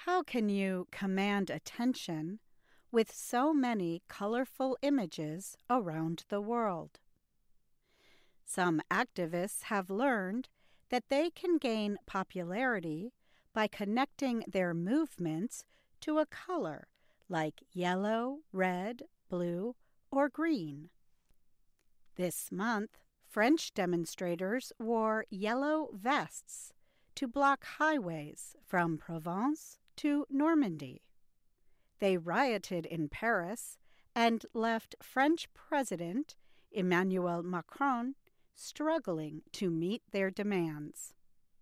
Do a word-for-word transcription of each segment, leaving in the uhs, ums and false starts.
How can you command attention with so many colorful images around the world? Some activists have learned that they can gain popularity by connecting their movements to a color like yellow, red, blue, or green. This month, French demonstrators wore yellow vests to block highways from Provence to Normandy. They rioted in Paris and left French President Emmanuel Macron struggling to meet their demands.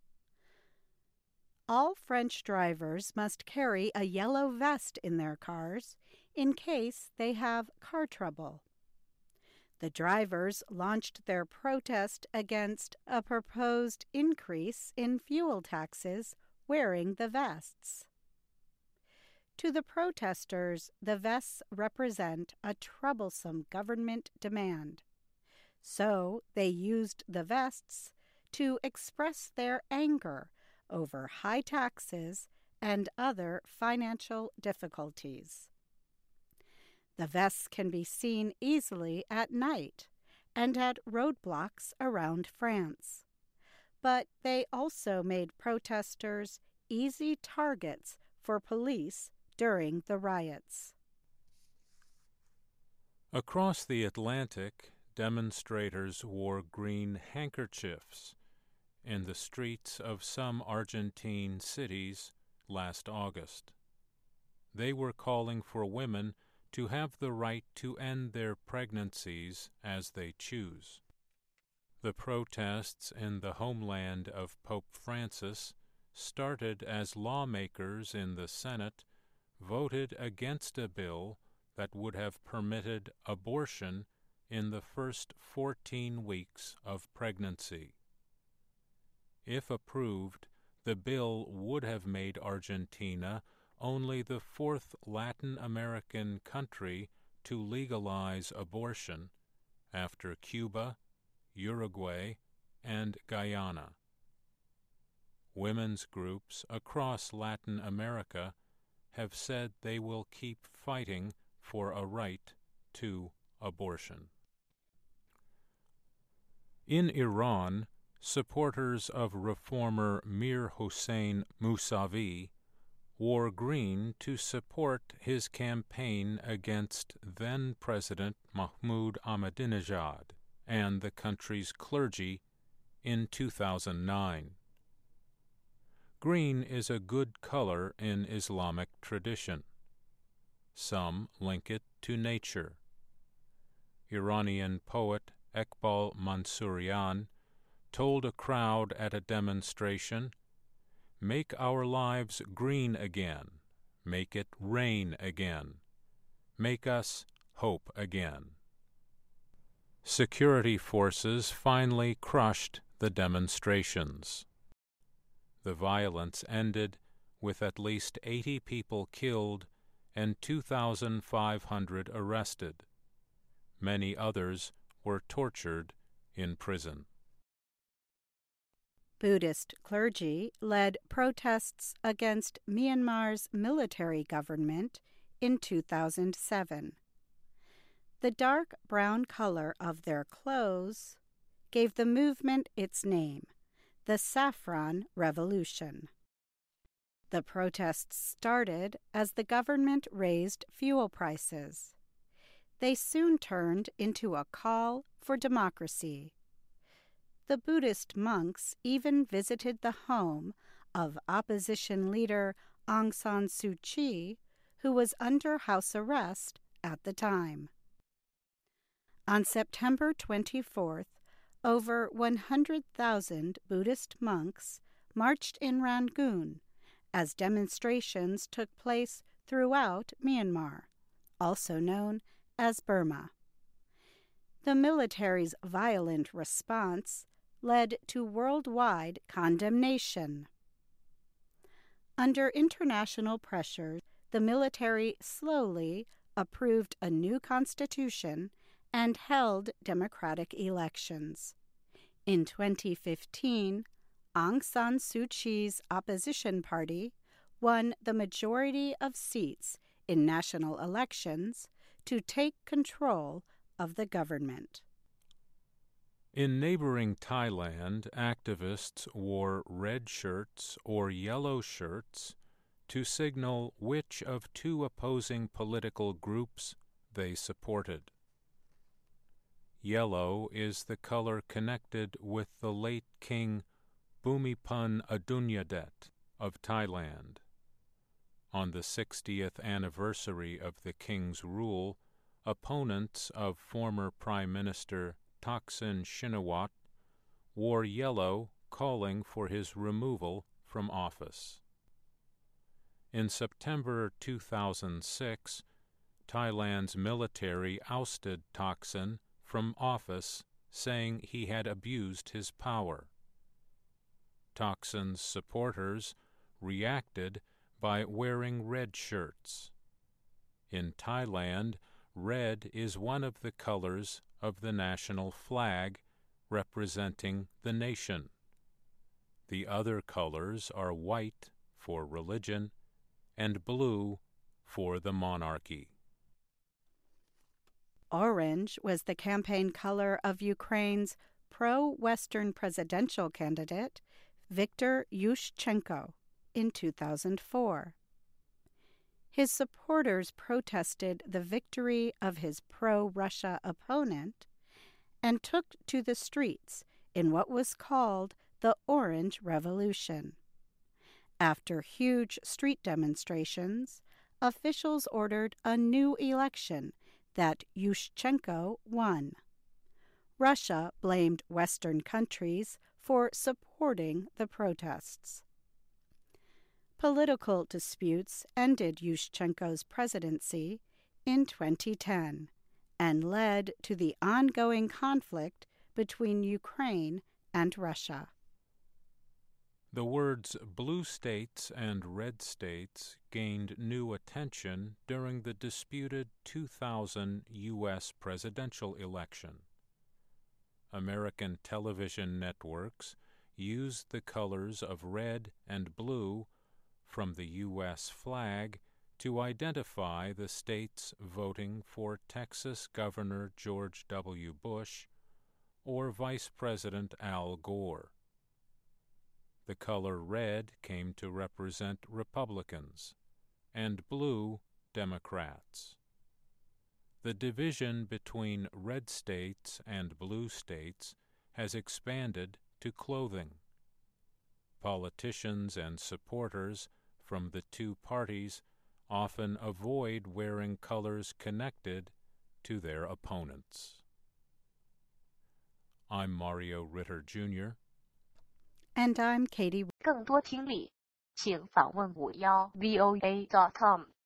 All French drivers must carry a yellow vest in their cars in case they have car trouble. The drivers launched their protest against a proposed increase in fuel taxes wearing the vests. To the protesters, the vests represent a troublesome government demand. So they used the vests to express their anger over high taxes and other financial difficulties. The vests can be seen easily at night and at roadblocks around France. But they also made protesters easy targets for police during the riots. Across the Atlantic, demonstrators wore green handkerchiefs in the streets of some Argentine cities last August. They were calling for women to have the right to end their pregnancies as they choose. The protests in the homeland of Pope Francis started as lawmakers in the Senate voted against a bill that would have permitted abortion in the first fourteen weeks of pregnancy. If approved, the bill would have made Argentina only the fourth Latin American country to legalize abortion, after Cuba, Uruguay, and Guyana. Women's groups across Latin America have said they will keep fighting for a right to abortion. In Iran, supporters of reformer Mir Hossein Mousavi wore green to support his campaign against then-President Mahmoud Ahmadinejad and the country's clergy in two thousand nine. Green is a good color in Islamic tradition. Some link it to nature. Iranian poet Eqbal Mansourian told a crowd at a demonstration, "Make our lives green again, make it rain again, make us hope again." Security forces finally crushed the demonstrations. The violence ended with at least eighty people killed and two thousand five hundred arrested. Many others were tortured in prison. Buddhist clergy led protests against Myanmar's military government in two thousand seven. The dark brown color of their clothes gave the movement its name, the Saffron Revolution. The protests started as the government raised fuel prices. They soon turned into a call for democracy. The Buddhist monks even visited the home of opposition leader Aung San Suu Kyi, who was under house arrest at the time. On September twenty-fourth, over one hundred thousand Buddhist monks marched in Rangoon as demonstrations took place throughout Myanmar, also known as Burma. The military's violent response led to worldwide condemnation. Under international pressure, the military slowly approved a new constitution and held democratic elections. In twenty fifteen, Aung San Suu Kyi's opposition party won the majority of seats in national elections to take control of the government. In neighboring Thailand, activists wore red shirts or yellow shirts to signal which of two opposing political groups they supported. Yellow is the color connected with the late King Bhumibol Adulyadej of Thailand. On the sixtieth anniversary of the king's rule, opponents of former Prime Minister Thaksin Shinawatra wore yellow, calling for his removal from office. In September two thousand six, Thailand's military ousted Thaksin from office, saying he had abused his power. Thaksin's supporters reacted by wearing red shirts. In Thailand, red is one of the colors of the national flag, representing the nation. The other colors are white for religion and blue for the monarchy. Orange was the campaign color of Ukraine's pro-Western presidential candidate, Viktor Yushchenko, in two thousand four. His supporters protested the victory of his pro-Russia opponent and took to the streets in what was called the Orange Revolution. After huge street demonstrations, officials ordered a new election that Yushchenko won. Russia blamed Western countries for supporting the protests. Political disputes ended Yushchenko's presidency in twenty ten and led to the ongoing conflict between Ukraine and Russia. The words blue states and red states gained new attention during the disputed two thousand U S presidential election. American television networks used the colors of red and blue from the U S flag to identify the states voting for Texas Governor George W. Bush or Vice President Al Gore. The color red came to represent Republicans and blue Democrats. The division between red states and blue states has expanded to clothing. Politicians and supporters from the two parties often avoid wearing colors connected to their opponents. I'm Mario Ritter, Junior And I'm Katie. 更多听力，请访问五幺 V O A dot com。